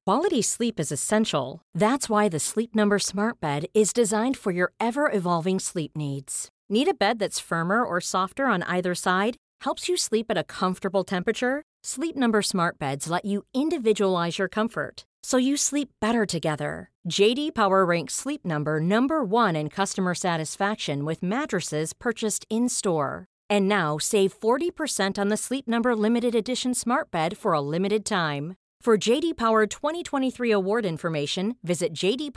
Quality sleep is essential. That's why the Sleep Number Smart Bed is designed for your ever-evolving sleep needs. Need a bed that's firmer or softer on either side? Helps you sleep at a comfortable temperature? Sleep Number Smart Beds let you individualize your comfort, so you sleep better together. J.D. Power ranks Sleep Number number 1 in customer satisfaction with mattresses purchased in-store. And now, save 40% on the Sleep Number Limited Edition Smart Bed for a limited time. For J.D. Power 2023 award information, visit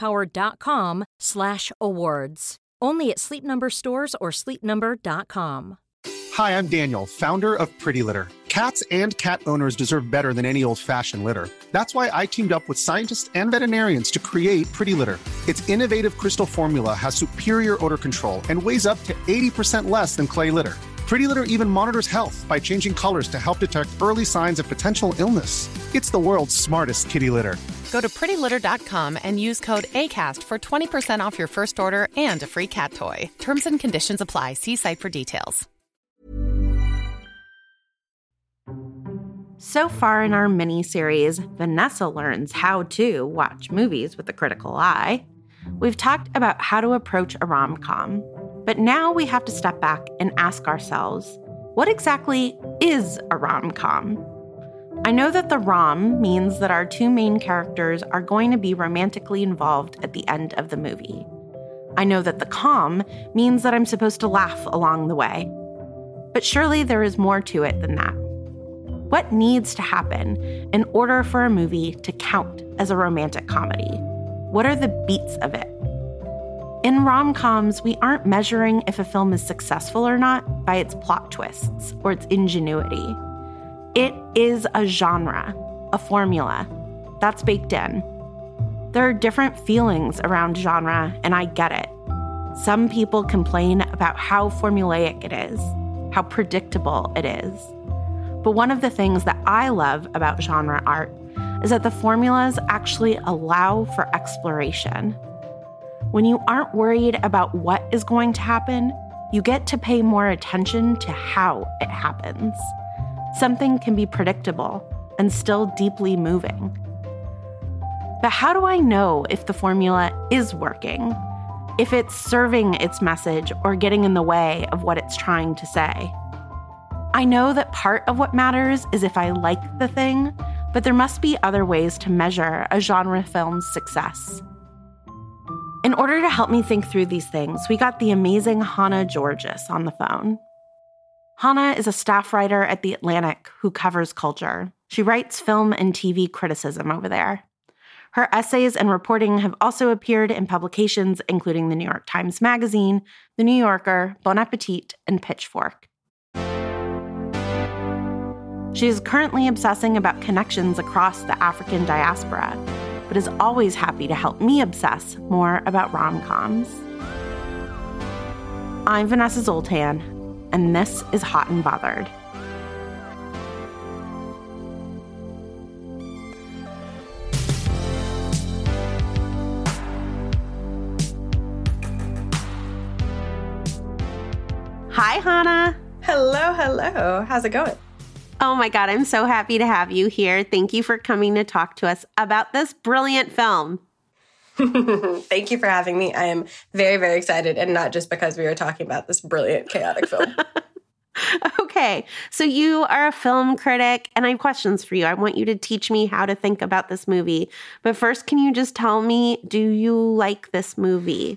jdpower.com/awards. Only at Sleep Number stores or sleepnumber.com. Hi, I'm Daniel, founder of Pretty Litter. Cats and cat owners deserve better than any old-fashioned litter. That's why I teamed up with scientists and veterinarians to create Pretty Litter. Its innovative crystal formula has superior odor control and weighs up to 80% less than clay litter. Pretty Litter even monitors health by changing colors to help detect early signs of potential illness. It's the world's smartest kitty litter. Go to prettylitter.com and use code ACAST for 20% off your first order and a free cat toy. Terms and conditions apply. See site for details. So far in our mini-series, Vanessa learns how to watch movies with a critical eye. We've talked about how to approach a rom-com. But now we have to step back and ask ourselves, what exactly is a rom-com? I know that the rom means that our two main characters are going to be romantically involved at the end of the movie. I know that the com means that I'm supposed to laugh along the way. But surely there is more to it than that. What needs to happen in order for a movie to count as a romantic comedy? What are the beats of it? In rom-coms, we aren't measuring if a film is successful or not by its plot twists or its ingenuity. It is a genre, a formula, that's baked in. There are different feelings around genre, and I get it. Some people complain about how formulaic it is, how predictable it is. But one of the things that I love about genre art is that the formulas actually allow for exploration. When you aren't worried about what is going to happen, you get to pay more attention to how it happens. Something can be predictable and still deeply moving. But how do I know if the formula is working? If it's serving its message or getting in the way of what it's trying to say? I know that part of what matters is if I like the thing, but there must be other ways to measure a genre film's success. In order to help me think through these things, we got the amazing Hannah Georges on the phone. Hannah is a staff writer at The Atlantic who covers culture. She writes film and TV criticism over there. Her essays and reporting have also appeared in publications including the New York Times Magazine, The New Yorker, Bon Appetit, and Pitchfork. She is currently obsessing about connections across the African diaspora, but is always happy to help me obsess more about rom-coms. I'm Vanessa Zoltan, and this is Hot and Bothered. Hi, Hannah. Hello, hello. How's it going? Oh my God, I'm so happy to have you here. Thank you for coming to talk to us about this brilliant film. Thank you for having me. I am very, very excited, and not just because we were talking about this brilliant, chaotic film. Okay, so you are a film critic, and I have questions for you. I want you to teach me how to think about this movie. But first, can you just tell me, do you like this movie?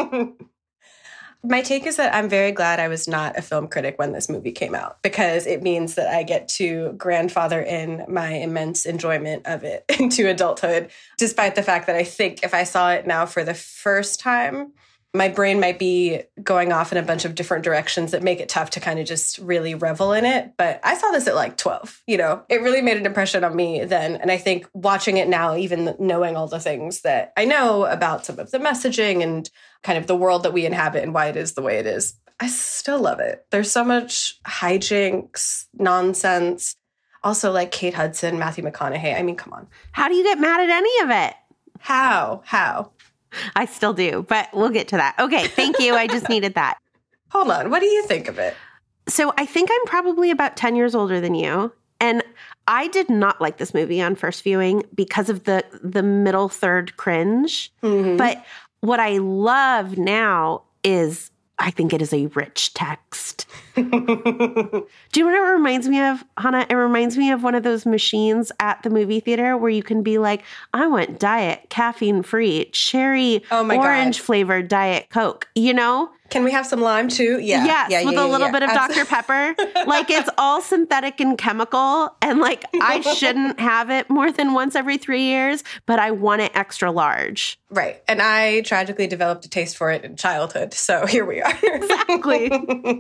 My take is that I'm very glad I was not a film critic when this movie came out, because it means that I get to grandfather in my immense enjoyment of it into adulthood, despite the fact that I think if I saw it now for the first time, my brain might be going off in a bunch of different directions that make it tough to kind of just really revel in it. But I saw this at like 12, it really made an impression on me then. And I think watching it now, even knowing all the things that I know about some of the messaging and kind of the world that we inhabit and why it is the way it is, I still love it. There's so much hijinks, nonsense. Also like Kate Hudson, Matthew McConaughey. I mean, come on. How do you get mad at any of it? How? I still do, but we'll get to that. Okay, thank you. I just needed that. Hold on. What do you think of it? So I think I'm probably about 10 years older than you. And I did not like this movie on first viewing because of the middle third cringe. Mm-hmm. But what I love now is I think it is a rich text. Do you know what it reminds me of, Hannah? It reminds me of one of those machines at the movie theater where you can be like, I want diet, caffeine-free, cherry, orange flavored Diet Coke, you know? Can we have some lime too? Yeah. Yes, with a little bit of Dr. Pepper. Like, it's all synthetic and chemical. And like, I shouldn't have it more than once every 3 years, but I want it extra large. Right. And I tragically developed a taste for it in childhood. So here we are. Exactly.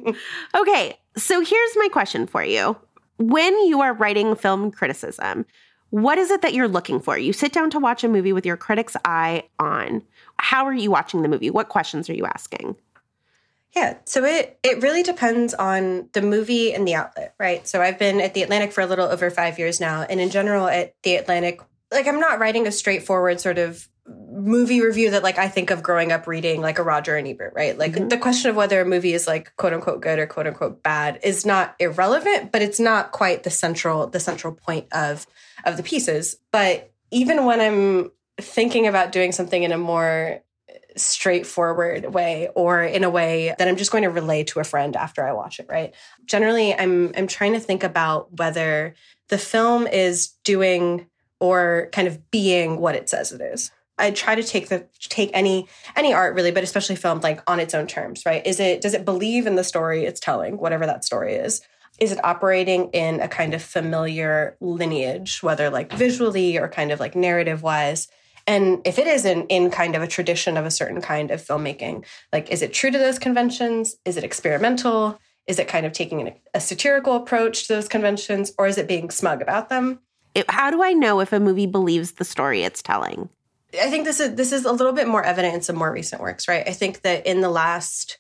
Okay. So here's my question for you. When you are writing film criticism, what is it that you're looking for? You sit down to watch a movie with your critic's eye on. How are you watching the movie? What questions are you asking? Yeah, so it really depends on the movie and the outlet, right? So I've been at The Atlantic for a little over 5 years now. And in general, at The Atlantic, like, I'm not writing a straightforward sort of movie review that, like, I think of growing up reading, like, a Roger and Ebert, right? Like, the question of whether a movie is, like, quote-unquote good or quote-unquote bad is not irrelevant, but it's not quite the central point of the pieces. But even when I'm thinking about doing something in a more straightforward way, or in a way that I'm just going to relay to a friend after I watch it, right? Generally, I'm trying to think about whether the film is doing or kind of being what it says it is. I try to take any art really, but especially film, like, on its own terms, right? Does it believe in the story it's telling, whatever that story is? Is it operating in a kind of familiar lineage, whether like visually or kind of like narrative wise? And if it is in kind of a tradition of a certain kind of filmmaking, like, is it true to those conventions? Is it experimental? Is it kind of taking a satirical approach to those conventions? Or is it being smug about them? How do I know if a movie believes the story it's telling? I think this is a little bit more evident in some more recent works, right? I think that in the last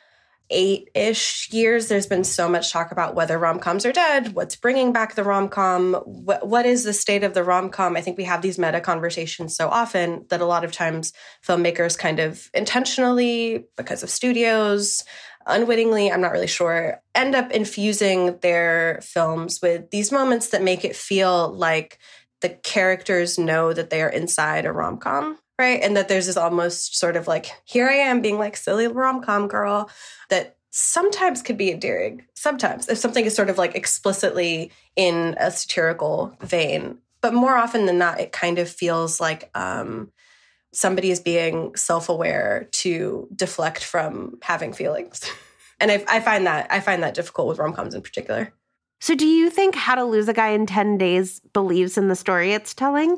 8-ish years, there's been so much talk about whether rom-coms are dead, what's bringing back the rom-com, what is the state of the rom-com. I think we have these meta conversations so often that a lot of times filmmakers kind of intentionally, because of studios, unwittingly, I'm not really sure, end up infusing their films with these moments that make it feel like the characters know that they are inside a rom-com. Right. And that there's this almost sort of like, here I am being like silly rom-com girl, that sometimes could be endearing. Sometimes if something is sort of like explicitly in a satirical vein, but more often than not, it kind of feels like somebody is being self-aware to deflect from having feelings. And I find that difficult with rom-coms in particular. So do you think How to Lose a Guy in 10 Days believes in the story it's telling?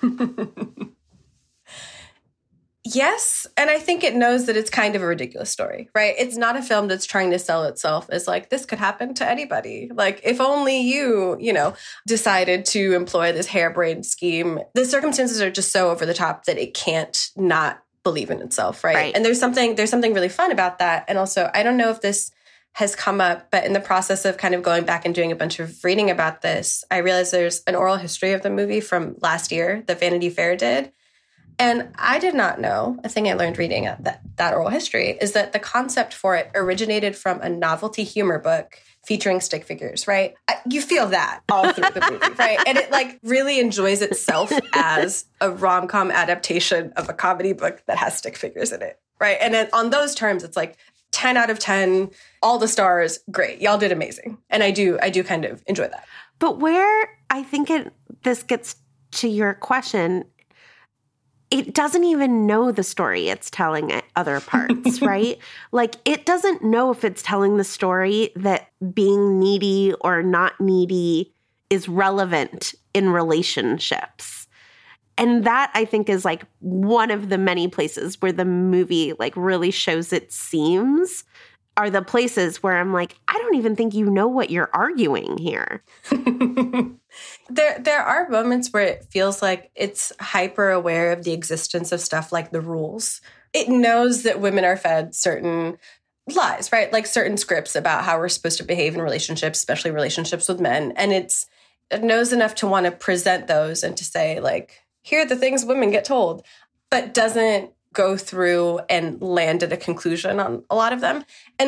Yes. And I think it knows that it's kind of a ridiculous story, right? It's not a film that's trying to sell itself as like, this could happen to anybody. Like, if only you decided to employ this harebrained scheme. The circumstances are just so over the top that it can't not believe in itself, right? And there's something really fun about that. And also, I don't know if this has come up, but in the process of kind of going back and doing a bunch of reading about this, I realized there's an oral history of the movie from last year that Vanity Fair did. And I did not know, a thing I learned reading that oral history is that the concept for it originated from a novelty humor book featuring stick figures, right? You feel that all through the movie, right? And it like really enjoys itself as a rom-com adaptation of a comedy book that has stick figures in it, right? And then on those terms, it's like 10 out of 10, all the stars, great. Y'all did amazing. And I do kind of enjoy that. But where I think this gets to your question, it doesn't even know the story it's telling at other parts, right? Like, it doesn't know if it's telling the story that being needy or not needy is relevant in relationships. And that, I think, is like one of the many places where the movie like really shows its seams, are the places where I'm like, I don't even think you know what you're arguing here. There are moments where it feels like it's hyper aware of the existence of stuff like the rules. It knows that women are fed certain lies, right? Like certain scripts about how we're supposed to behave in relationships, especially relationships with men. And it knows enough to want to present those and to say, like, here are the things women get told, but doesn't go through and land at a conclusion on a lot of them. And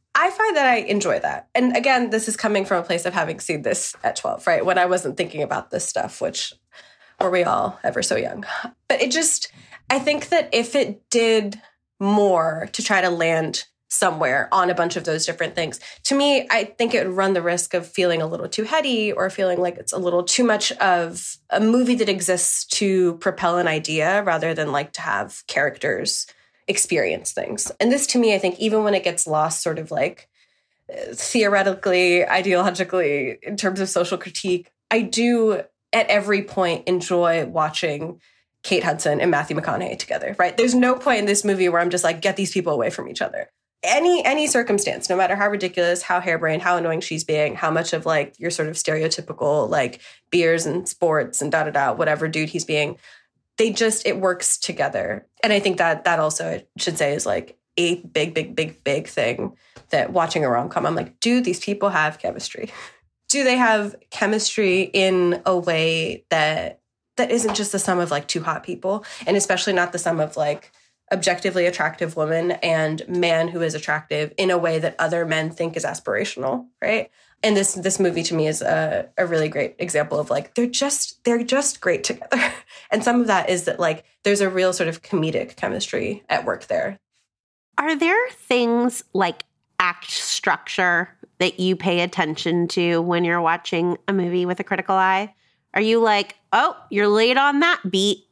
I find that I enjoy that. And again, this is coming from a place of having seen this at 12, right? When I wasn't thinking about this stuff, which were we all ever so young. But I think that if it did more to try to land somewhere on a bunch of those different things, to me, I think it would run the risk of feeling a little too heady or feeling like it's a little too much of a movie that exists to propel an idea rather than like to have characters experience things. And this, to me, I think even when it gets lost sort of like theoretically, ideologically, in terms of social critique, I do at every point enjoy watching Kate Hudson and Matthew McConaughey together, right? There's no point in this movie where I'm just like, get these people away from each other. Any circumstance, no matter how ridiculous, how harebrained, how annoying she's being, how much of like your sort of stereotypical like beers and sports and whatever dude he's being, it works together. And I think that also, I should say, is like a big thing that watching a rom-com, I'm like, do these people have chemistry? Do they have chemistry in a way that isn't just the sum of like two hot people, and especially not the sum of like objectively attractive woman and man who is attractive in a way that other men think is aspirational, right? And this movie to me is a really great example of like they're just great together. And some of that is that like there's a real sort of comedic chemistry at work there. Are there things like act structure that you pay attention to when you're watching a movie with a critical eye? Are you like, oh, you're late on that beat?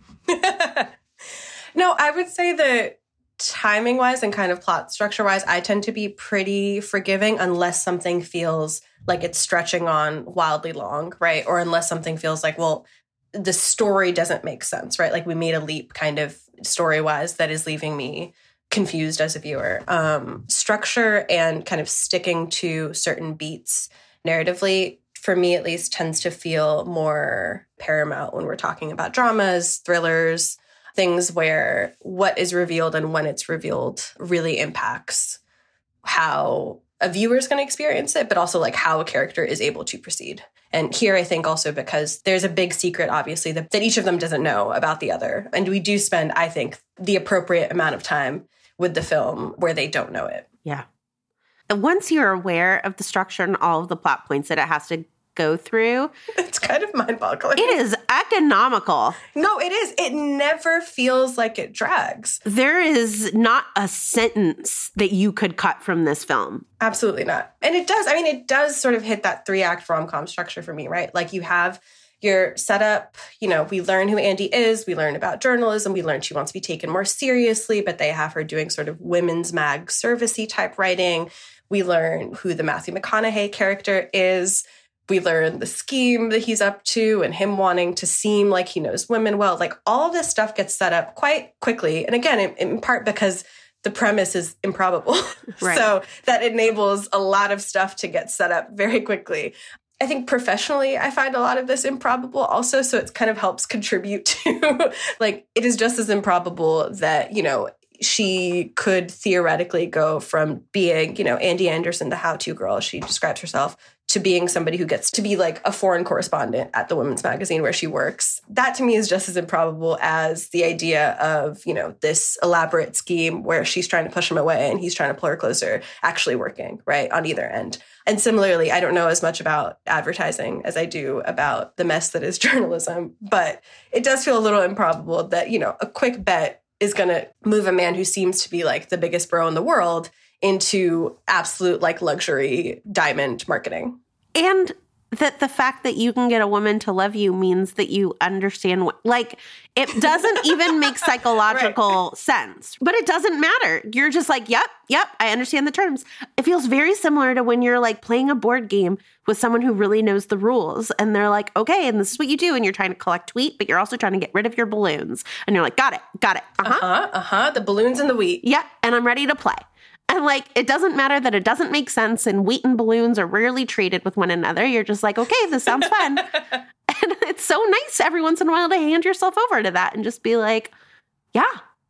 No, I would say that timing-wise and kind of plot structure-wise, I tend to be pretty forgiving unless something feels like it's stretching on wildly long, right? Or unless something feels like, well, the story doesn't make sense, right? Like we made a leap kind of story-wise that is leaving me confused as a viewer. Structure and kind of sticking to certain beats narratively, for me at least, tends to feel more paramount when we're talking about dramas, thrillers, things where what is revealed and when it's revealed really impacts how a viewer is going to experience it, but also like how a character is able to proceed. And here, I think also because there's a big secret, obviously, that each of them doesn't know about the other. And we do spend, I think, the appropriate amount of time with the film where they don't know it. Yeah. And once you're aware of the structure and all of the plot points that it has to go through, it's kind of mind-boggling. It is economical. No, it is. It never feels like it drags. There is not a sentence that you could cut from this film. Absolutely not. And it does sort of hit that 3-act rom-com structure for me, right? Like you have your setup, we learn who Andy is, we learn about journalism, we learn she wants to be taken more seriously, but they have her doing sort of women's mag servicey type writing. We learn who the Matthew McConaughey character is. We learn the scheme that he's up to and him wanting to seem like he knows women well. Like all of this stuff gets set up quite quickly. And again, in part because the premise is improbable. Right. So that enables a lot of stuff to get set up very quickly. I think professionally, I find a lot of this improbable also. So it kind of helps contribute to like, it is just as improbable that, she could theoretically go from being, Andy Anderson, the how-to girl, as she describes herself, to being somebody who gets to be like a foreign correspondent at the women's magazine where she works. That to me is just as improbable as the idea of, this elaborate scheme where she's trying to push him away and he's trying to pull her closer, actually working, right, on either end. And similarly, I don't know as much about advertising as I do about the mess that is journalism, but it does feel a little improbable that, a quick bet is going to move a man who seems to be like the biggest bro in the world into absolute like luxury diamond marketing. And that the fact that you can get a woman to love you means that you understand what, like, it doesn't even make psychological sense, but it doesn't matter. You're just like, yep, I understand the terms. It feels very similar to when you're like playing a board game with someone who really knows the rules and they're like, okay, and this is what you do. And you're trying to collect wheat, but you're also trying to get rid of your balloons. And you're like, got it. The balloons and the wheat. Yeah. And I'm ready to play. And like, it doesn't matter that it doesn't make sense and wheat and balloons are rarely traded with one another. You're just like, okay, this sounds fun. And it's so nice every once in a while to hand yourself over to that and just be like, yeah,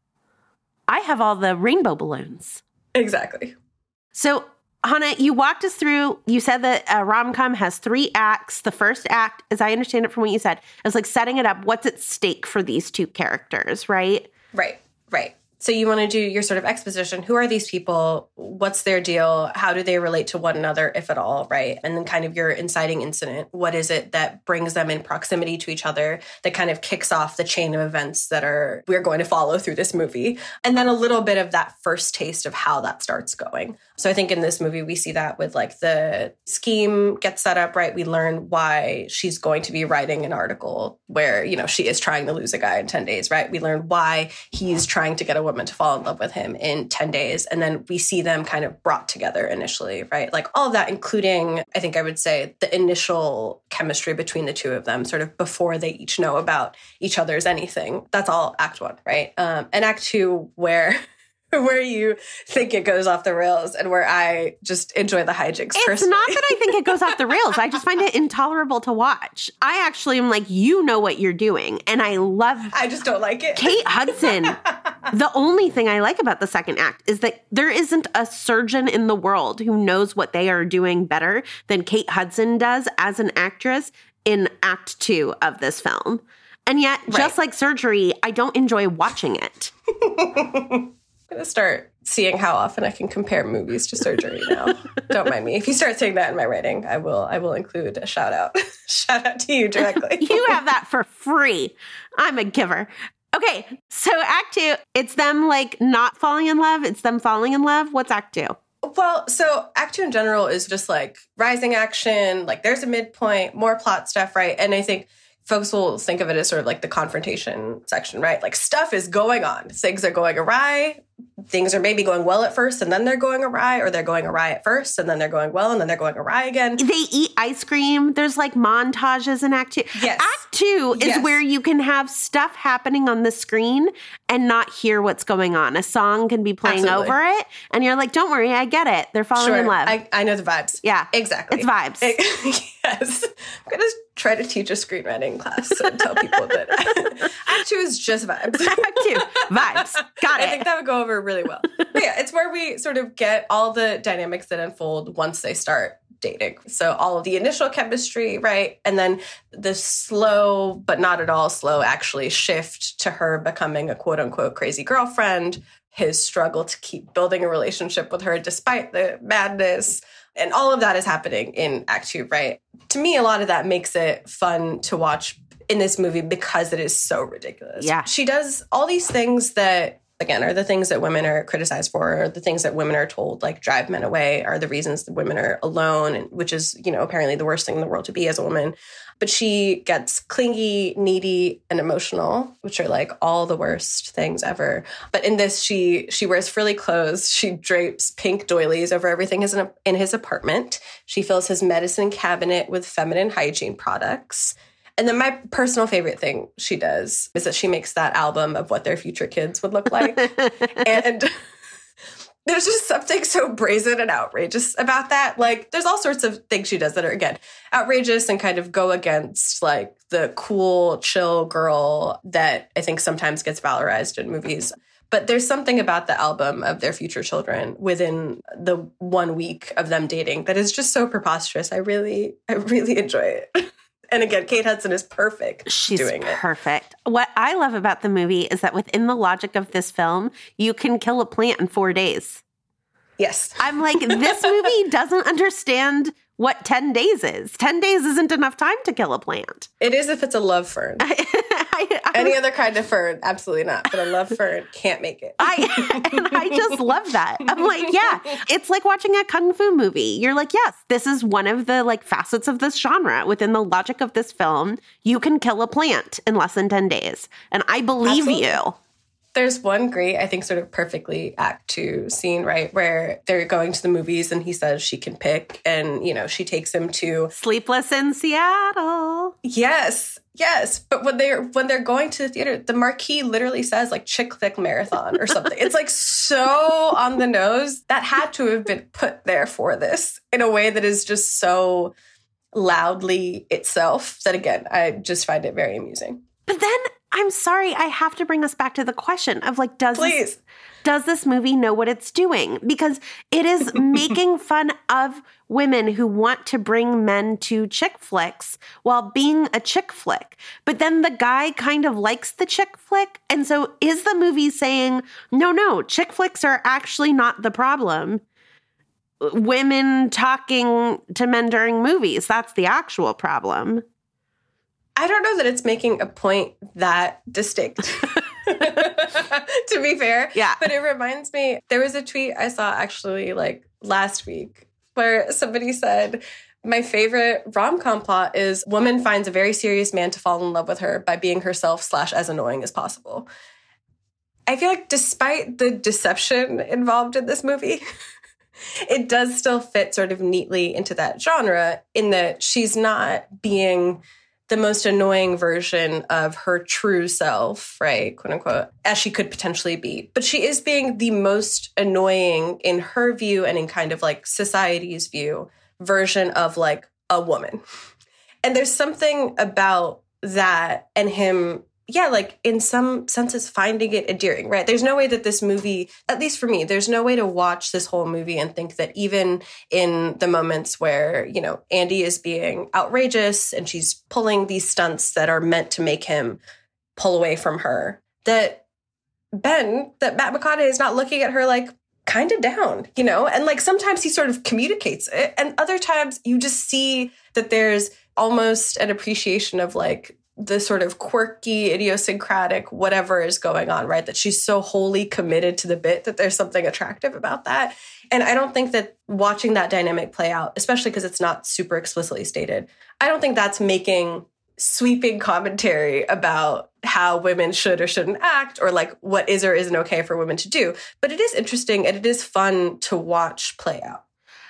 I have all the rainbow balloons. Exactly. So, Hannah, you walked us through, you said that a rom-com has 3 acts. The first act, as I understand it from what you said, is like setting it up. What's at stake for these two characters, right? Right. So you want to do your sort of exposition. Who are these people? What's their deal? How do they relate to one another, if at all, right? And then kind of your inciting incident. What is it that brings them in proximity to each other that kind of kicks off the chain of events that we're going to follow through this movie? And then a little bit of that first taste of how that starts going. So I think in this movie, we see that with like the scheme gets set up, right? We learn why she's going to be writing an article where, you know, she is trying to lose a guy in 10 days, right? We learn why he's trying to get a woman to fall in love with him in 10 days. And then we see them kind of brought together initially, right? Like all of that, including, I think I would say, the initial chemistry between the two of them, sort of before they each know about each other's anything. That's all Act 1, right? And Act 2, where you think it goes off the rails and where I just enjoy the hijinks personally. It's not that I think it goes off the rails. I just find it intolerable to watch. I actually am like, you know what you're doing. And I just don't like it. Kate Hudson. The only thing I like about the second act is that there isn't a surgeon in the world who knows what they are doing better than Kate Hudson does as an actress in Act 2 of this film. And yet, just like surgery, I don't enjoy watching it. I'm going to start seeing how often I can compare movies to surgery now. Don't mind me. If you start saying that in my writing, I will include a shout out. Shout out to you directly. You have that for free. I'm a giver. Okay, so Act 2, it's them like not falling in love. It's them falling in love. What's Act 2? Well, so Act 2 in general is just like rising action. Like there's a midpoint, more plot stuff, right? And I think folks will think of it as sort of like the confrontation section, right? Like stuff is going on. Things are going awry. Things are maybe going well at first and then they're going awry, or they're going awry at first and then they're going well and then they're going awry again. They eat ice cream. There's like montages in Act 2. Yes. Act 2 is where you can have stuff happening on the screen and not hear what's going on. A song can be playing over it and you're like, don't worry, I get it. They're falling in love. I know the vibes. Yeah. Exactly. It's vibes. Yes. I'm going to try to teach a screenwriting class and tell people that Act 2 is just vibes. Act 2, vibes. Got it. I think that would go over really well. But yeah, it's where we sort of get all the dynamics that unfold once they start dating. So all of the initial chemistry, right? And then the slow, but not at all slow, actually shift to her becoming a quote unquote crazy girlfriend, his struggle to keep building a relationship with her despite the madness. And all of that is happening in Act 2, right? To me, a lot of that makes it fun to watch in this movie because it is so ridiculous. Yeah. She does all these things that, again, are the things that women are criticized for, or the things that women are told, like, drive men away, are the reasons that women are alone, and which is, you know, apparently the worst thing in the world to be as a woman. But she gets clingy, needy, and emotional, which are like all the worst things ever. But in this, she wears frilly clothes. She drapes pink doilies over everything in his apartment. She fills his medicine cabinet with feminine hygiene products. And then my personal favorite thing she does is that she makes that album of what their future kids would look like. And there's just something so brazen and outrageous about that. Like, there's all sorts of things she does that are, again, outrageous and kind of go against, like, the cool, chill girl that I think sometimes gets valorized in movies. But there's something about the album of their future children within the 1 week of them dating that is just so preposterous. I really enjoy it. And again, Kate Hudson is perfect. She's doing perfect. What I love about the movie is that within the logic of this film, you can kill a plant in 4 days. Yes. I'm like, this movie doesn't understand what 10 days is. 10 days isn't enough time to kill a plant. It is if it's a love fern. Any other kind of fern, absolutely not. But a love fern can't make it. I just love that. I'm like, yeah, it's like watching a kung fu movie. You're like, yes, this is one of the like facets of this genre. Within the logic of this film, you can kill a plant in less than 10 days. And I believe you. There's one great, I think, sort of perfectly Act 2 scene, right, where they're going to the movies and he says she can pick, and, you know, she takes him to Sleepless in Seattle. Yes. But when they're going to the theater, the marquee literally says like Chick Flick Marathon or something. It's like so on the nose. That had to have been put there for this in a way that is just so loudly itself that, again, I just find it very amusing. But then I'm sorry, I have to bring us back to the question of like, does this movie know what it's doing? Because it is making fun of women who want to bring men to chick flicks while being a chick flick. But then the guy kind of likes the chick flick. And so is the movie saying, no, chick flicks are actually not the problem. Women talking to men during movies, that's the actual problem. I don't know that it's making a point that distinct, to be fair. Yeah. But it reminds me, there was a tweet I saw actually like last week where somebody said, my favorite rom-com plot is woman finds a very serious man to fall in love with her by being herself / as annoying as possible. I feel like despite the deception involved in this movie, it does still fit sort of neatly into that genre in that she's not being the most annoying version of her true self, right, quote unquote, as she could potentially be. But she is being the most annoying in her view and in kind of like society's view version of like a woman. And there's something about that and him, like in some senses finding it endearing, right? There's no way that this movie, at least for me, there's no way to watch this whole movie and think that even in the moments where, you know, Andy is being outrageous and she's pulling these stunts that are meant to make him pull away from her, that Matt McConaughey is not looking at her like kind of down, you know? And like sometimes he sort of communicates it. And other times you just see that there's almost an appreciation of like, the sort of quirky, idiosyncratic, whatever is going on, right? That she's so wholly committed to the bit that there's something attractive about that. And I don't think that watching that dynamic play out, especially because it's not super explicitly stated, I don't think that's making sweeping commentary about how women should or shouldn't act or like what is or isn't okay for women to do. But it is interesting and it is fun to watch play out.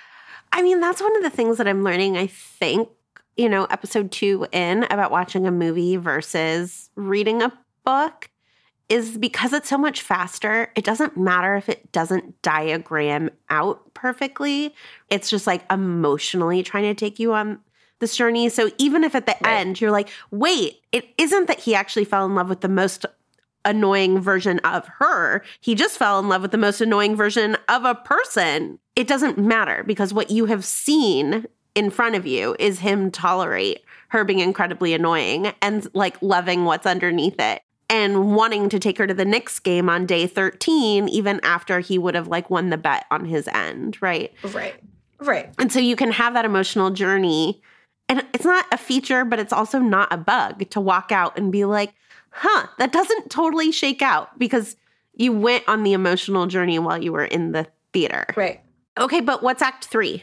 I mean, that's one of the things that I'm learning, I think, you know, episode 2 in about watching a movie versus reading a book is because it's so much faster. It doesn't matter if it doesn't diagram out perfectly. It's just like emotionally trying to take you on this journey. So even if at the end you're like, wait, it isn't that he actually fell in love with the most annoying version of her. He just fell in love with the most annoying version of a person. It doesn't matter because what you have seen in front of you is him tolerate her being incredibly annoying and like loving what's underneath it and wanting to take her to the Knicks game on day 13, even after he would have like won the bet on his end. Right. And so you can have that emotional journey and it's not a feature, but it's also not a bug to walk out and be like, that doesn't totally shake out because you went on the emotional journey while you were in the theater. Right. Okay. But what's Act 3?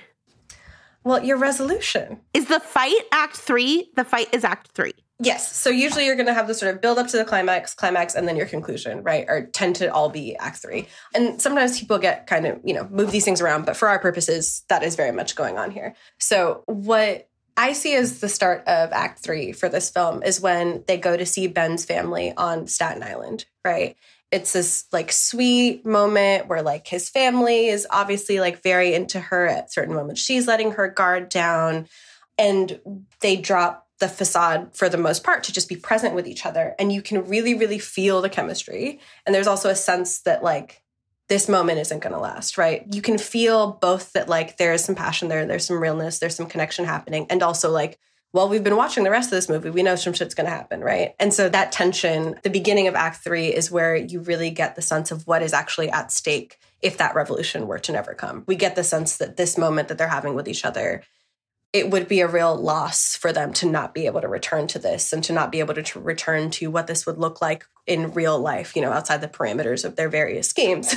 Well, your resolution. Is the fight Act 3? The fight is Act 3. Yes. So usually you're going to have the sort of build up to the climax, and then your conclusion, right? Or tend to all be Act 3. And sometimes people get kind of, you know, move these things around. But for our purposes, that is very much going on here. So what I see as the start of Act 3 for this film is when they go to see Ben's family on Staten Island, right? It's this like sweet moment where like his family is obviously like very into her at certain moments. She's letting her guard down and they drop the facade for the most part to just be present with each other. And you can really, really feel the chemistry. And there's also a sense that like this moment isn't going to last, right? You can feel both that like there is some passion there, there's some realness, there's some connection happening. And also like, well, we've been watching the rest of this movie. We know some shit's going to happen, right? And so that tension, the beginning of Act 3 is where you really get the sense of what is actually at stake if that revolution were to never come. We get the sense that this moment that they're having with each other, it would be a real loss for them to not be able to return to this and to not be able to return to what this would look like in real life, you know, outside the parameters of their various schemes.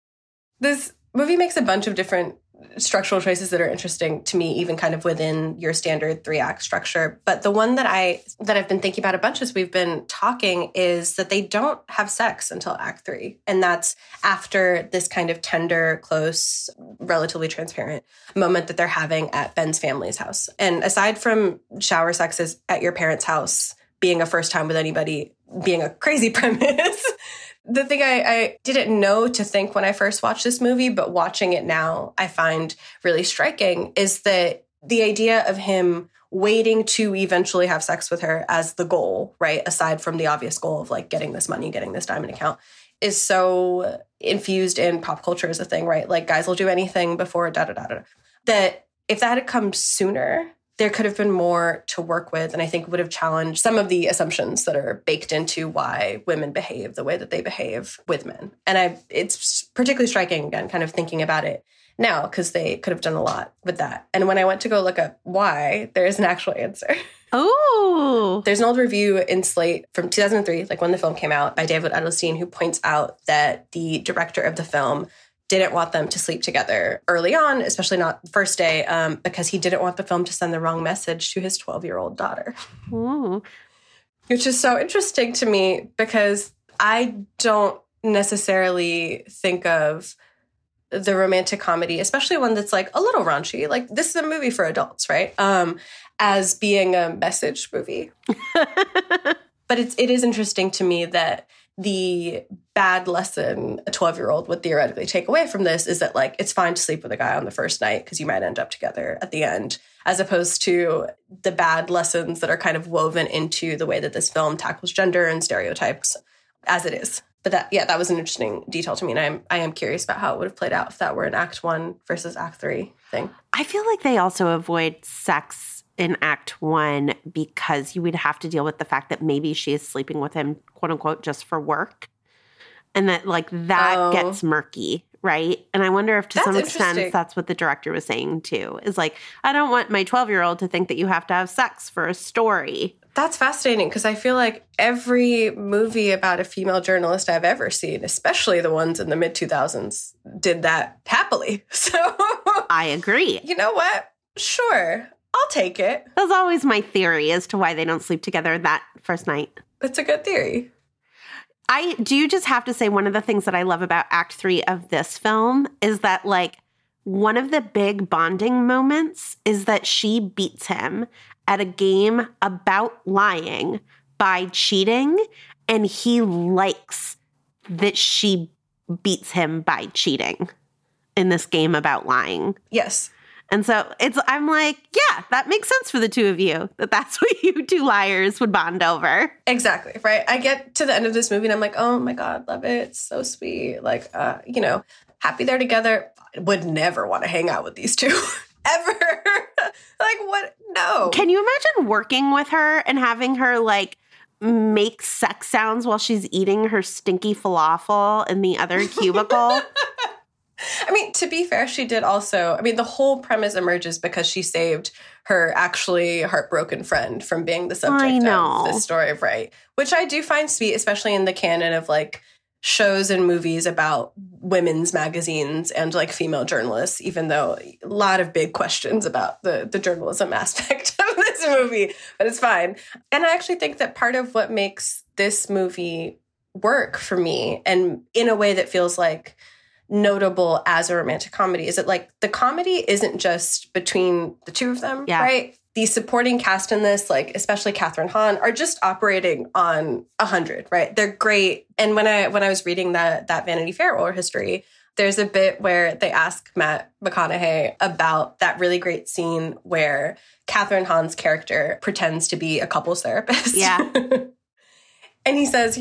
This movie makes a bunch of different structural choices that are interesting to me, even kind of within your standard 3-act structure. But the one that I've been thinking about a bunch as we've been talking is that they don't have sex until Act 3. And that's after this kind of tender, close, relatively transparent moment that they're having at Ben's family's house. And aside from shower sexes at your parents' house being a first time with anybody, being a crazy premise, the thing I didn't know to think when I first watched this movie, but watching it now, I find really striking is that the idea of him waiting to eventually have sex with her as the goal, right? Aside from the obvious goal of like getting this money, getting this diamond account, is so infused in pop culture as a thing, right? Like guys will do anything before da-da-da-da. That if that had come sooner, there could have been more to work with, and I think would have challenged some of the assumptions that are baked into why women behave the way that they behave with men. And it's particularly striking, again, kind of thinking about it now, because they could have done a lot with that. And when I went to go look up why, there is an actual answer. Oh. There's an old review in Slate from 2003, like when the film came out, by David Edelstein, who points out that the director of the film didn't want them to sleep together early on, especially not the first day, because he didn't want the film to send the wrong message to his 12-year-old daughter. Ooh. Which is so interesting to me because I don't necessarily think of the romantic comedy, especially one that's like a little raunchy, like this is a movie for adults, right? As being a message movie. But it is interesting to me that the bad lesson a 12-year-old would theoretically take away from this is that, like, it's fine to sleep with a guy on the first night because you might end up together at the end, as opposed to the bad lessons that are kind of woven into the way that this film tackles gender and stereotypes as it is. But that was an interesting detail to me. And I am curious about how it would have played out if that were an Act 1 versus Act 3 thing. I feel like they also avoid sex in Act 1 because you would have to deal with the fact that maybe she is sleeping with him, quote unquote, just for work. And that, like, that gets murky, right? And I wonder if to some extent that's what the director was saying too, is like, I don't want my 12-year-old to think that you have to have sex for a story. That's fascinating because I feel like every movie about a female journalist I've ever seen, especially the ones in the mid-2000s, did that happily. So I agree. You know what? Sure. I'll take it. That's always my theory as to why they don't sleep together that first night. That's a good theory. I do just have to say one of the things that I love about Act 3 of this film is that, like, one of the big bonding moments is that she beats him at a game about lying by cheating, and he likes that she beats him by cheating in this game about lying. Yes. And so I'm like, yeah, that makes sense for the two of you, that's what you two liars would bond over. Exactly, right? I get to the end of this movie and I'm like, oh my God, love it. It's so sweet. Like, happy they're together. I would never want to hang out with these two. Ever. Like, what? No. Can you imagine working with her and having her, like, make sex sounds while she's eating her stinky falafel in the other cubicle? I mean, to be fair, she did also, the whole premise emerges because she saved her actually heartbroken friend from being the subject of this story, right? Which I do find sweet, especially in the canon of, like, shows and movies about women's magazines and, like, female journalists, even though a lot of big questions about the journalism aspect of this movie, but it's fine. And I actually think that part of what makes this movie work for me, and in a way that feels like notable as a romantic comedy, is that, like, the comedy isn't just between the two of them, right? The supporting cast in this, like, especially Kathryn Hahn, are just operating on 100, right? They're great. And when I was reading that Vanity Fair or history, there's a bit where they ask Matt McConaughey about that really great scene where Kathryn Hahn's character pretends to be a couples therapist. Yeah. And he says,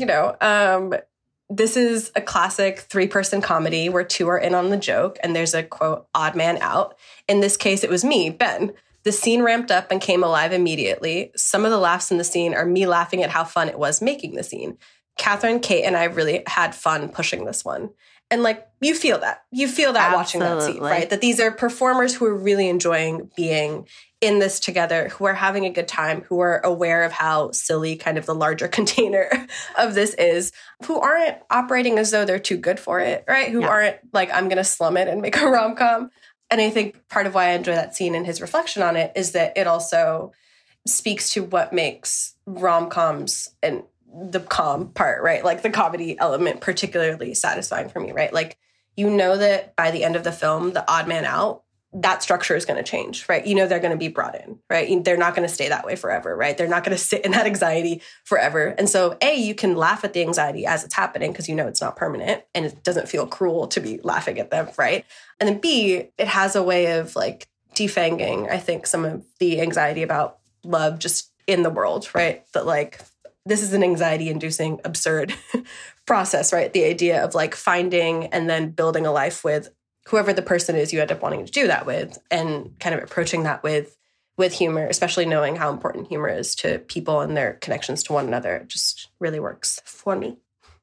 this is a classic 3-person comedy where 2 are in on the joke, and there's a, quote, odd man out. In this case, it was me, Ben. The scene ramped up and came alive immediately. Some of the laughs in the scene are me laughing at how fun it was making the scene. Catherine, Kate, and I really had fun pushing this one. And, like, you feel that. You feel that watching that scene, right? That these are performers who are really enjoying being in this together, who are having a good time, who are aware of how silly kind of the larger container of this is, who aren't operating as though they're too good for it, right? Who aren't like, I'm going to slum it and make a rom-com. And I think part of why I enjoy that scene and his reflection on it is that it also speaks to what makes rom-coms and the com part, right? Like the comedy element particularly satisfying for me, right? Like, you know that by the end of the film, the odd man out, that structure is going to change, right? You know they're going to be brought in, right? They're not going to stay that way forever, right? They're not going to sit in that anxiety forever. And so, A, you can laugh at the anxiety as it's happening because you know it's not permanent and it doesn't feel cruel to be laughing at them, right? And then B, it has a way of, like, defanging, I think, some of the anxiety about love just in the world, right? That like, this is an anxiety-inducing, absurd process, right? The idea of like finding and then building a life with whoever the person is you end up wanting to do that with, and kind of approaching that with humor, especially knowing how important humor is to people and their connections to one another. It just really works for me.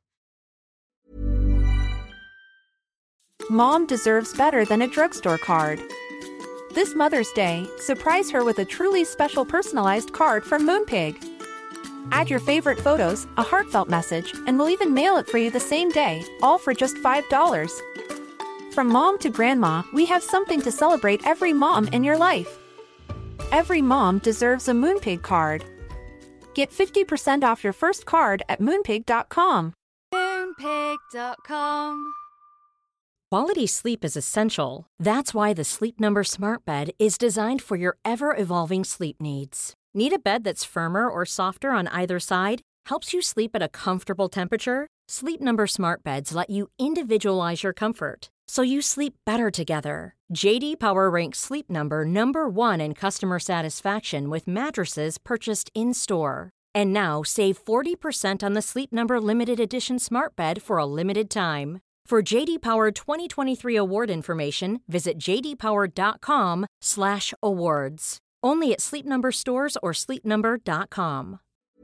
Mom deserves better than a drugstore card. This Mother's Day, surprise her with a truly special personalized card from Moonpig. Add your favorite photos, a heartfelt message, and we'll even mail it for you the same day, all for just $5. From mom to grandma, we have something to celebrate every mom in your life. Every mom deserves a Moonpig card. Get 50% off your first card at Moonpig.com. Moonpig.com. Quality sleep is essential. That's why the Sleep Number Smart Bed is designed for your ever-evolving sleep needs. Need a bed that's firmer or softer on either side? Helps you sleep at a comfortable temperature? Sleep Number Smart Beds let you individualize your comfort, so you sleep better together. J.D. Power ranks Sleep Number number 1 in customer satisfaction with mattresses purchased in-store. And now, save 40% on the Sleep Number Limited Edition Smart Bed for a limited time. For J.D. Power 2023 award information, visit jdpower.com/awards. Only at Sleep Number stores or sleepnumber.com.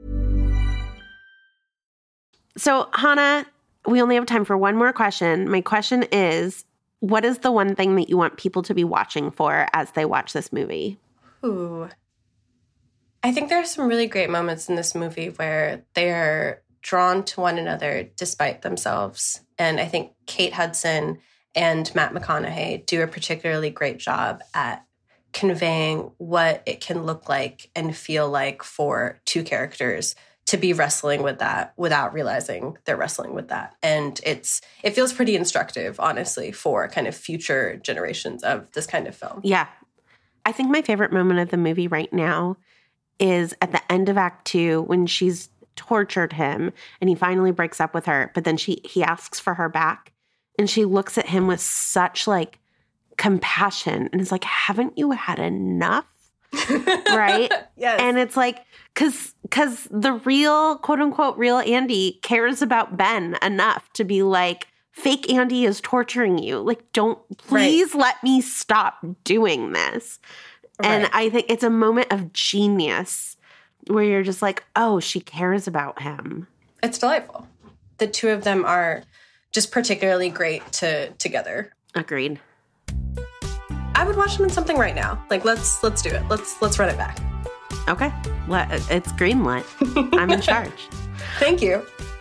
So, Hannah, we only have time for one more question. My question is, what is the one thing that you want people to be watching for as they watch this movie? Ooh. I think there are some really great moments in this movie where they are drawn to one another despite themselves. And I think Kate Hudson and Matt McConaughey do a particularly great job at conveying what it can look like and feel like for two characters to be wrestling with that without realizing they're wrestling with that. And it feels pretty instructive, honestly, for kind of future generations of this kind of film. Yeah. I think my favorite moment of the movie right now is at the end of Act 2 when she's tortured him and he finally breaks up with her, but then he asks for her back and she looks at him with such like compassion and is like, haven't you had enough? Right? Yes. And it's like, cause the real, quote unquote, real Andy cares about Ben enough to be like, fake Andy is torturing you. Like, please let me stop doing this. Right. And I think it's a moment of genius where you're just like, oh, she cares about him. It's delightful. The two of them are just particularly great together. Agreed. I would watch them in something right now. Like, let's do it. Let's run it back. Okay. It's greenlit. I'm in charge. Thank you.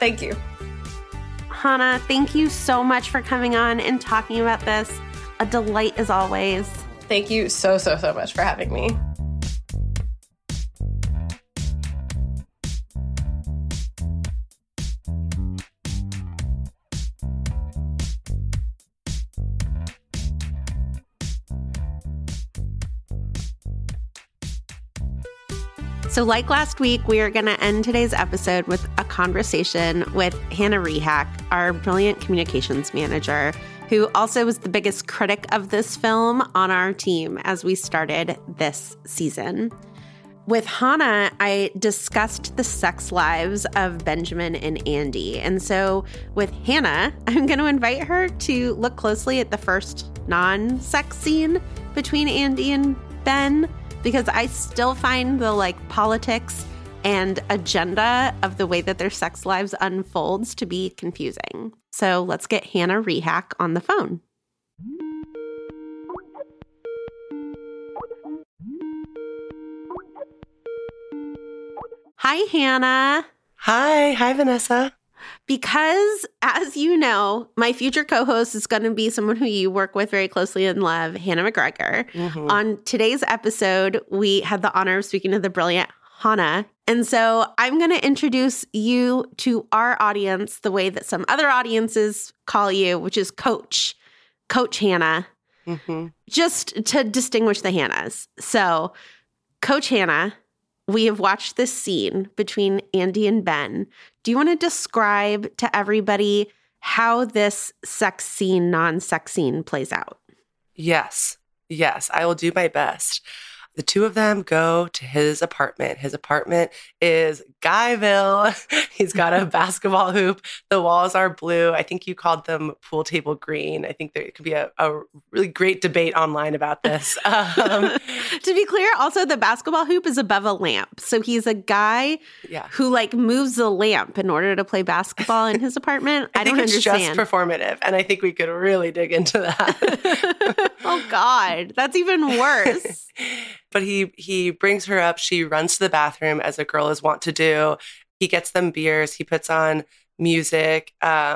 Hannah, thank you so much for coming on and talking about this. A delight as always. Thank you so much for having me. So like last week, we are going to end today's episode with a conversation with Hannah Rehak, our brilliant communications manager, who also was the biggest critic of this film on our team as we started this season. With Hannah, I discussed the sex lives of Benjamin and Andy. And so with Hannah, I'm going to invite her to look closely at the first non-sex scene between Andy and Ben, because I still find the politics and agenda of the way that their sex lives unfolds to be confusing. So let's get Hannah Rehak on the phone. Hi, Hannah. Hi, Vanessa. Because, as you know, my future co-host is going to be someone who you work with very closely and love, Hannah McGregor. Mm-hmm. On today's episode, we had the honor of speaking to the brilliant Hannah. And so I'm going to introduce you to our audience the way that some other audiences call you, which is Coach Hannah, just to distinguish the Hannahs. So, Coach Hannah, we have watched this scene between Andy and Ben. Do you want to describe to everybody how this sex scene, non-sex scene plays out? Yes, I will do my best. The two of them go to his apartment. His apartment is Guyville. He's got a basketball hoop. The walls are blue. I think you called them pool table green. I think there could be a really great debate online about this. To be clear, also the basketball hoop is above a lamp. So he's a guy who like moves the lamp in order to play basketball in his apartment. I don't understand. It's just performative. And I think we could really dig into that. Oh, God. That's even worse. But he brings her up. She runs to the bathroom as a girl is wont to do. He gets them beers. He puts on music.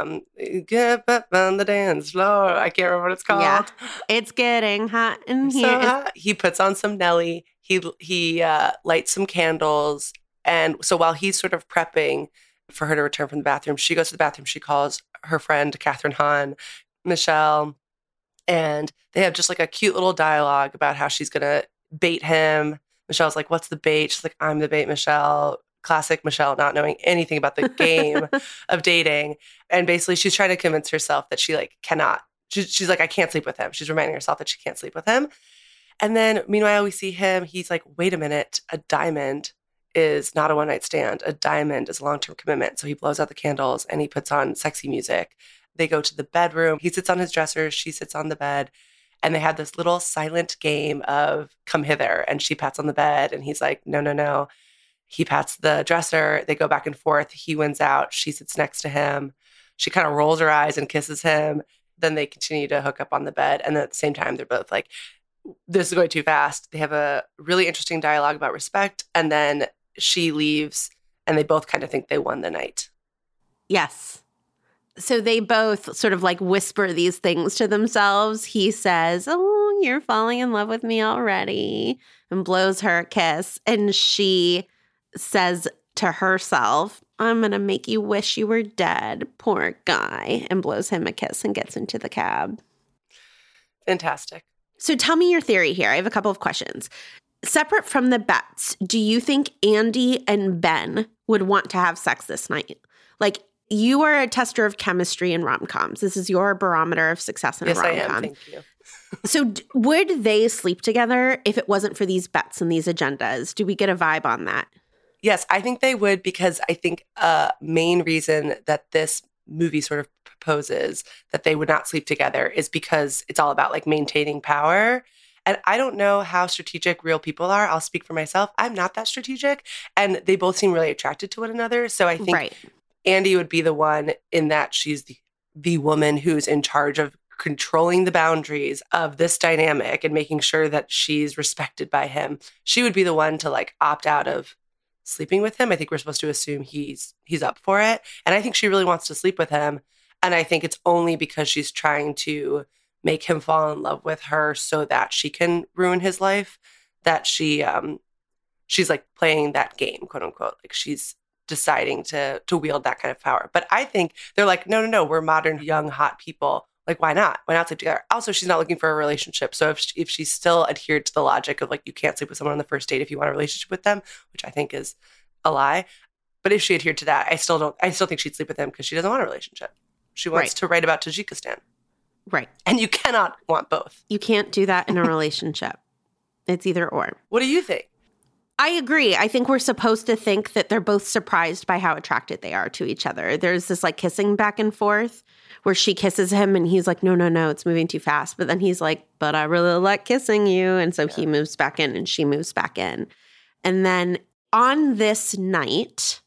Get up on the dance floor. I can't remember what it's called. Yeah. It's getting hot in here. So hot. He puts on some Nelly. He lights some candles. And so while he's sort of prepping for her to return from the bathroom, she goes to the bathroom. She calls her friend, Catherine Hahn, Michelle, and they have just like a cute little dialogue about how she's going to bait him. Michelle's like, what's the bait? She's like, I'm the bait, Michelle. Classic Michelle, not knowing anything about the game of dating. And basically she's trying to convince herself that she like cannot. She's like, I can't sleep with him. She's reminding herself that she can't sleep with him. And then meanwhile, we see him. He's like, wait a minute. A diamond is not a one-night stand. A diamond is a long-term commitment. So he blows out the candles and he puts on sexy music. They go to the bedroom. He sits on his dresser. She sits on the bed. And they have this little silent game of come hither. And she pats on the bed. And he's like, no, no, no. He pats the dresser. They go back and forth. He wins out. She sits next to him. She kind of rolls her eyes and kisses him. Then they continue to hook up on the bed. And then at the same time, they're both like, this is going too fast. They have a really interesting dialogue about respect. And then she leaves. And they both kind of think they won the night. Yes. So they both sort of like whisper these things to themselves. He says, oh, you're falling in love with me already, and blows her a kiss. And she says to herself, I'm going to make you wish you were dead, poor guy, and blows him a kiss and gets into the cab. Fantastic. So tell me your theory here. I have a couple of questions. Separate from the bets, do you think Andy and Ben would want to have sex this night? Like, you are a tester of chemistry in rom-coms. This is your barometer of success in a rom-com. Yes, I am. Thank you. So would they sleep together if it wasn't for these bets and these agendas? Do we get a vibe on that? Yes, I think they would, because I think a main reason that this movie sort of proposes that they would not sleep together is because it's all about like maintaining power. And I don't know how strategic real people are. I'll speak for myself. I'm not that strategic. And they both seem really attracted to one another. So I think Andy would be the one in that she's the woman who's in charge of controlling the boundaries of this dynamic and making sure that she's respected by him. She would be the one to like opt out of sleeping with him. I think we're supposed to assume he's up for it. And I think she really wants to sleep with him. And I think it's only because she's trying to make him fall in love with her so that she can ruin his life that she's like playing that game, quote unquote. Like she's deciding to wield that kind of power. But I think they're like, no, we're modern, young, hot people. Like, why not? Why not sleep together? Also, she's not looking for a relationship. So if she's still adhered to the logic of like, you can't sleep with someone on the first date if you want a relationship with them, which I think is a lie. But if she adhered to that, I still think she'd sleep with him because she doesn't want a relationship. She wants to write about Tajikistan. Right. And you cannot want both. You can't do that in a relationship. It's either or. What do you think? I agree. I think we're supposed to think that they're both surprised by how attracted they are to each other. There's this like kissing back and forth where she kisses him and he's like, no, it's moving too fast. But then he's like, but I really like kissing you. And so he moves back in and she moves back in. And then on this night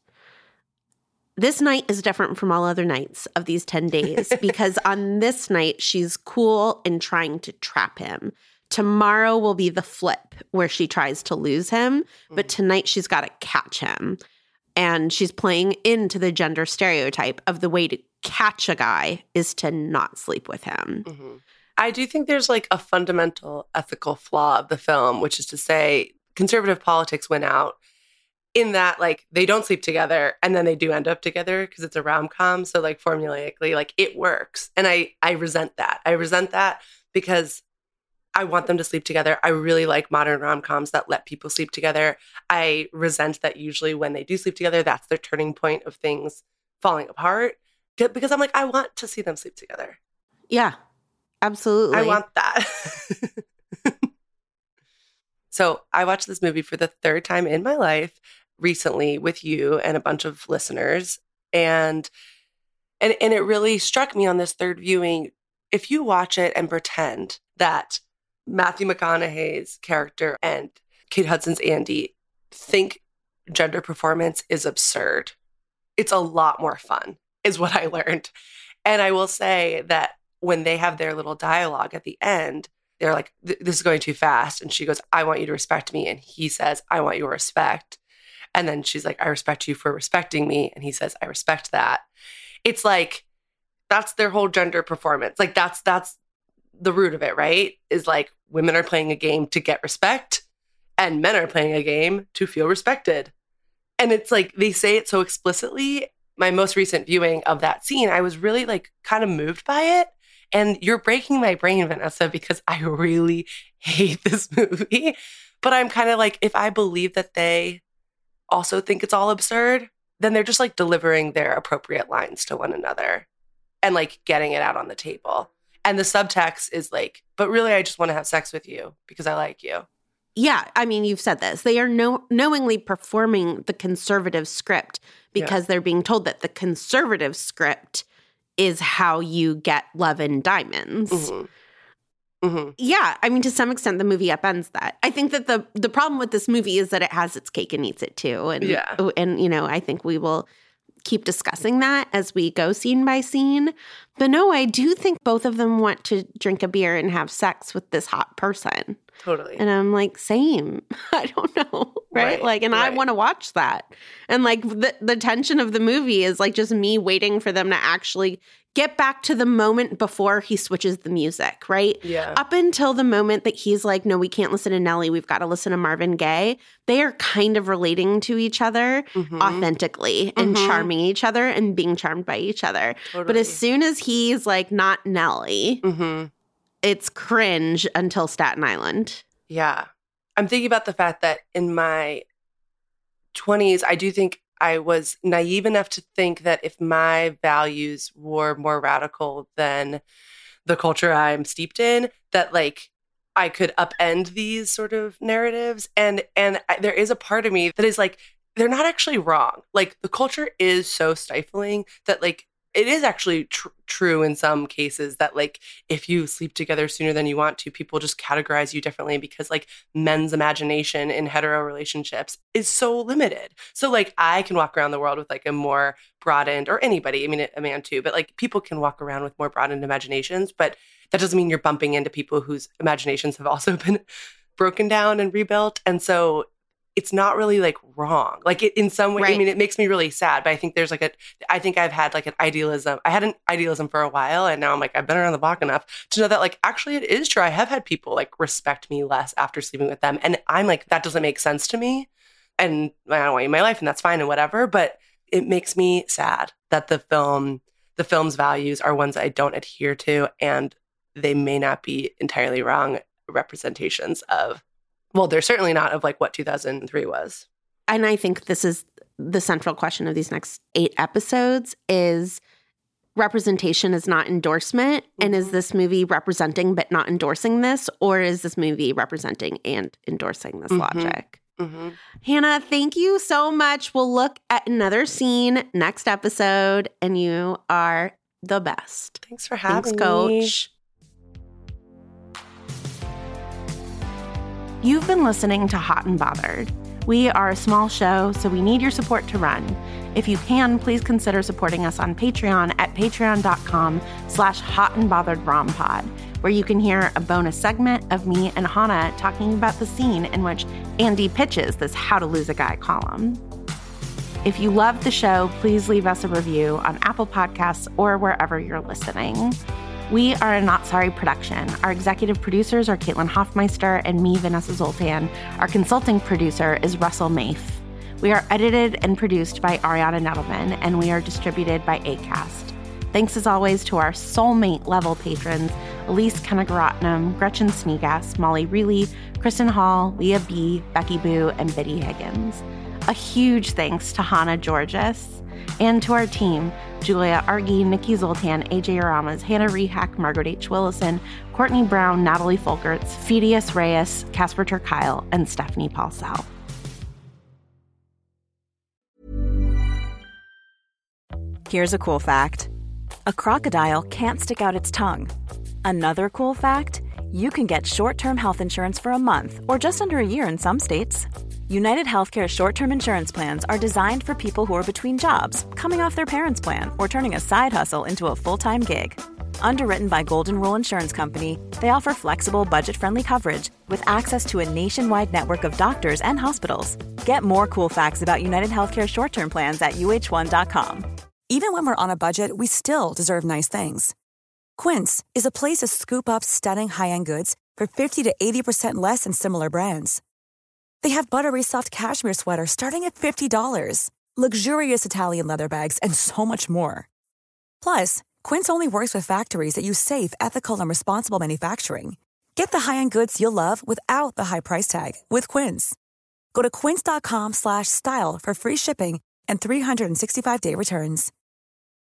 is different from all other nights of these 10 days because on this night, she's cool and trying to trap him. Tomorrow will be the flip where she tries to lose him, but tonight she's got to catch him. And she's playing into the gender stereotype of the way to catch a guy is to not sleep with him. Mm-hmm. I do think there's like a fundamental ethical flaw of the film, which is to say conservative politics win out in that like they don't sleep together and then they do end up together because it's a rom-com. So like formulaically, like it works. And I resent that. I resent that because I want them to sleep together. I really like modern rom-coms that let people sleep together. I resent that usually when they do sleep together, that's their turning point of things falling apart. Because I'm like, I want to see them sleep together. Yeah, absolutely. I want that. So I watched this movie for the third time in my life recently with you and a bunch of listeners. And it really struck me on this third viewing. If you watch it and pretend that Matthew McConaughey's character and Kate Hudson's Andy think gender performance is absurd, it's a lot more fun, is what I learned. And I will say that when they have their little dialogue at the end, they're like, this is going too fast. And she goes, I want you to respect me. And he says, I want your respect. And then she's like, I respect you for respecting me. And he says, I respect that. It's like, that's their whole gender performance. Like that's the root of it, right? Is like women are playing a game to get respect and men are playing a game to feel respected. And it's like, they say it so explicitly. My most recent viewing of that scene, I was really like kind of moved by it. And you're breaking my brain, Vanessa, because I really hate this movie. But I'm kind of like, if I believe that they also think it's all absurd, then they're just like delivering their appropriate lines to one another and like getting it out on the table. And the subtext is like, but really, I just want to have sex with you because I like you. Yeah. I mean, you've said this. They are knowingly performing the conservative script because they're being told that the conservative script is how you get love and diamonds. Mm-hmm. Mm-hmm. Yeah. I mean, to some extent, the movie upends that. I think that the problem with this movie is that it has its cake and eats it too. And, you know, I think we will keep discussing that as we go scene by scene. But no, I do think both of them want to drink a beer and have sex with this hot person. Totally. And I'm like, same. I don't know. Right. Like, and I want to watch that. And like the tension of the movie is like just me waiting for them to actually get back to the moment before he switches the music, right? Yeah. Up until the moment that he's like, no, we can't listen to Nelly. We've got to listen to Marvin Gaye. They are kind of relating to each other authentically and charming each other and being charmed by each other. Totally. But as soon as he's like, not Nelly, it's cringe until Staten Island. Yeah. I'm thinking about the fact that in my 20s, I do think I was naive enough to think that if my values were more radical than the culture I'm steeped in, that like I could upend these sort of narratives. And there is a part of me that is like, they're not actually wrong. Like the culture is so stifling that like, it is actually true in some cases that like if you sleep together sooner than you want to, people just categorize you differently because like men's imagination in hetero relationships is so limited. So like I can walk around the world with like a more broadened, or anybody, I mean a man too, but like people can walk around with more broadened imaginations, but that doesn't mean you're bumping into people whose imaginations have also been broken down and rebuilt. And so it's not really like wrong. Like it, in some way, I mean, it makes me really sad, but I think there's like I think I've had like an idealism. I had an idealism for a while and now I'm like, I've been around the block enough to know that like, actually it is true. I have had people like respect me less after sleeping with them. And I'm like, that doesn't make sense to me. And I don't want you in my life and that's fine and whatever. But it makes me sad that the film's values are ones I don't adhere to. And they may not be entirely wrong representations of, well, they're certainly not of like what 2003 was. And I think this is the central question of these next 8 episodes is representation is not endorsement. And is this movie representing but not endorsing this? Or is this movie representing and endorsing this logic? Hannah, thank you so much. We'll look at another scene next episode. And you are the best. Thanks for having me. Thanks, Coach. You've been listening to Hot and Bothered. We are a small show, so we need your support to run. If you can, please consider supporting us on Patreon at patreon.com/hotandbotheredrompod, where you can hear a bonus segment of me and Hannah talking about the scene in which Andy pitches this How to Lose a Guy column. If you love the show, please leave us a review on Apple Podcasts or wherever you're listening. We are a Not Sorry production. Our executive producers are Caitlin Hoffmeister and me, Vanessa Zoltan. Our consulting producer is Russell Mafe. We are edited and produced by Ariana Nettleman, and we are distributed by Acast. Thanks as always to our soulmate level patrons, Elise Kennegaratnam, Gretchen Sneegas, Molly Reilly, Kristen Hall, Leah B., Becky Boo, and Biddy Higgins. A huge thanks to Hannah Georges and to our team, Julia Argy, Nikki Zoltan, AJ Aramas, Hannah Rehack, Margaret H. Willison, Courtney Brown, Natalie Folkerts, Phidias Reyes, Casper ter Kuile, and Stephanie Paulsell. Here's a cool fact. A crocodile can't stick out its tongue. Another cool fact, you can get short-term health insurance for a month or just under a year in some states. United Healthcare short-term insurance plans are designed for people who are between jobs, coming off their parents' plan, or turning a side hustle into a full-time gig. Underwritten by Golden Rule Insurance Company, they offer flexible, budget-friendly coverage with access to a nationwide network of doctors and hospitals. Get more cool facts about United Healthcare short-term plans at uh1.com. Even when we're on a budget, we still deserve nice things. Quince is a place to scoop up stunning high-end goods for 50 to 80% less than similar brands. They have buttery soft cashmere sweaters starting at $50, luxurious Italian leather bags, and so much more. Plus, Quince only works with factories that use safe, ethical, and responsible manufacturing. Get the high-end goods you'll love without the high price tag with Quince. Go to quince.com/style for free shipping and 365-day returns.